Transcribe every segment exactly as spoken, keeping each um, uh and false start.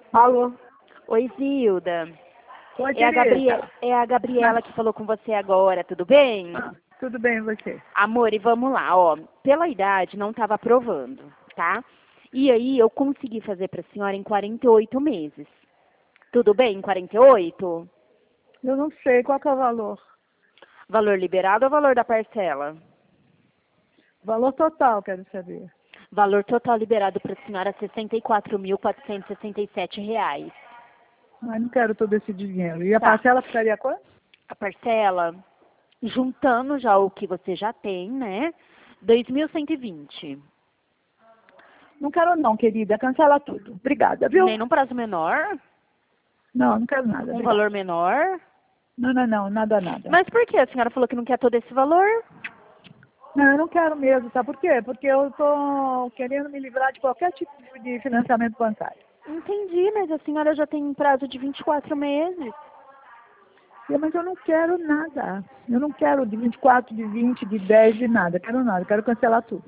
Alô? Oi, Zilda. Oi, É a, Gabrie... Tereza. é a Gabriela que falou com você agora, tudo bem? Ah, tudo bem, e você? Amor, e vamos lá, ó. Pela idade, não estava aprovando, tá? E aí, eu consegui fazer para a senhora em quarenta e oito meses. Tudo bem, quarenta e oito? Eu não sei, qual que é o valor? Valor liberado ou valor da parcela? Valor total, quero saber. Valor total liberado para a senhora, sessenta e quatro mil, quatrocentos e sessenta e sete reais. Mas não quero todo esse dinheiro. E a Tá. parcela ficaria quanto? A parcela, juntando já o que você já tem, né? dois mil cento e vinte. Não quero não, querida. Cancela tudo. Obrigada, viu? Nem num prazo menor? Não, não quero nada. Um Obrigada. valor menor? Não, não, não. Nada, nada. Mas por que a senhora falou que não quer todo esse valor? Não, eu não quero mesmo, sabe por quê? Porque eu tô querendo me livrar de qualquer tipo de financiamento bancário. Entendi, mas a senhora já tem um prazo de vinte e quatro meses. Eu, mas eu não quero nada. Eu não quero de vinte e quatro, de vinte, de dez, de nada. Eu quero nada. Eu quero cancelar tudo.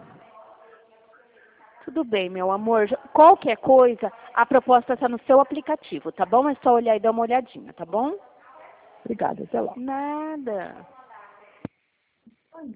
Tudo bem, meu amor. Já- Qualquer coisa, a proposta está no seu aplicativo, tá bom? É só olhar e dar uma olhadinha, tá bom? Obrigada. Até logo. Nada.